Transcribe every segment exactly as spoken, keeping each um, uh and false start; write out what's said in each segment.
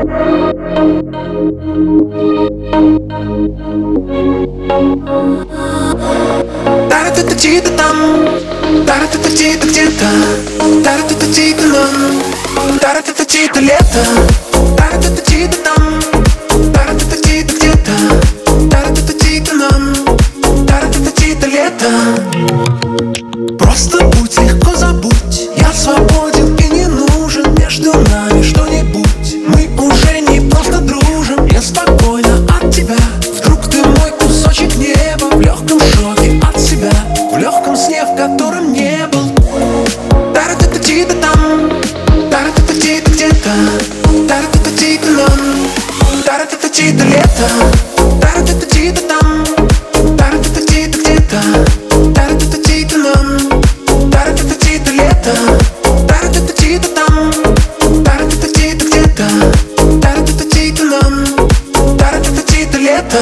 Тара-та-та-ти-та там, тара-та-та-ти-та где-то, тара-та-та-ти-та нам, тара-та-та-ти-та лето. Тара-та-та-ти-та там, тара-та-та-ти-та где-то, тара-та-та-ти-та нам, тара-та-та-ти-та лето. Просто будь, легко забудь, я свободен и не нужен. Между нами что-нибудь, мы уже не просто дружим. Я спокойно от тебя, вдруг ты мой кусочек неба. В легком шоке от себя, в легком сне, в котором не был. Тара-та-та-ти-та там, тара-та-та-ти-та где-то, тара-та-та-ти-та нам, тара-та-та-ти-та лето. Тара-та-та-ти-та там, тара-та-та-ти-та где-то, тара-та-та-ти-та нам, тара-та-та-ти-та лето. Тара-та-та-ти-та там, тара-та-та-ти-та где-то, тара-та-та-ти-та нам, тара-та-та-ти-та лето.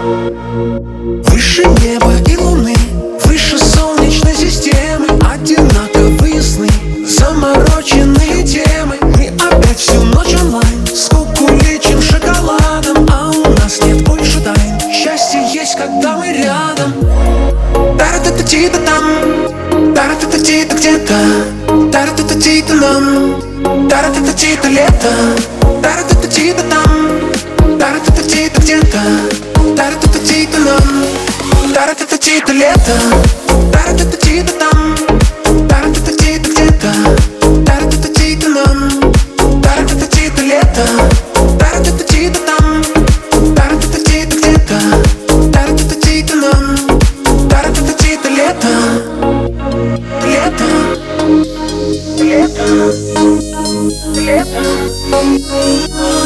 Выше неба и луны, выше солнечной системы, одинаковые сны, замороченные темы. Мы опять всю ночь онлайн, скуку лечим шоколадом, а у нас нет больше тайн. Счастье есть, когда мы рядом. Тара-та-та-ти-та там, тара-та-та-ти-та где-то, тара-та-та-ти-та нам, тара-та-та-ти-та лето. Тара-та-та-ти-та там, тара-та-та-ти-та где-то, тара-та-та-ти-та нам, тара-та-та-ти-та лето. Тара-та-та-ти-та там, тара-та-та-ти-та где-то, тара-та-та-ти-та нам, тара-та-та-ти-та лето. Тара-та-та-ти-та там, тара-та-та-ти-та где-то, тара-та-та-ти-та нам, тара-та-та-ти-та лето. Лето, лето, лето.